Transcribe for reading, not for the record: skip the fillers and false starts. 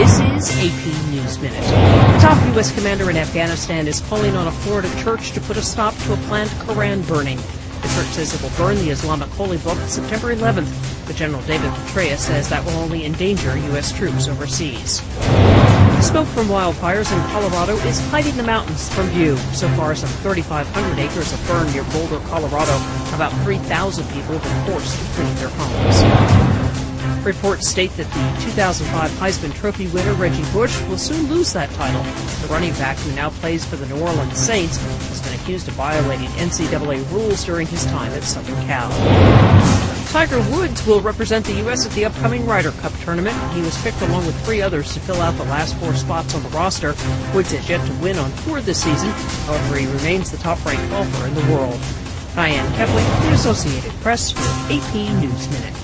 This is AP News Minute. Top U.S. commander in Afghanistan is calling on a Florida church to put a stop to a planned Quran burning. The church says it will burn the Islamic holy book September 11th, but General David Petraeus says that will only endanger U.S. troops overseas. Smoke from wildfires in Colorado is hiding the mountains from view. So far, some 3,500 acres have burned near Boulder, Colorado. About 3,000 people have been forced to flee their homes. Reports state that the 2005 Heisman Trophy winner Reggie Bush will soon lose that title. The running back, who now plays for the New Orleans Saints, has been accused of violating NCAA rules during his time at Southern Cal. Tiger Woods will represent the U.S. at the upcoming Ryder Cup tournament. He was picked along with 3 others to fill out the last 4 spots on the roster. Woods has yet to win on tour this season. However, he remains the top-ranked golfer in the world. Diane Kepley, The Associated Press, for AP News Minute.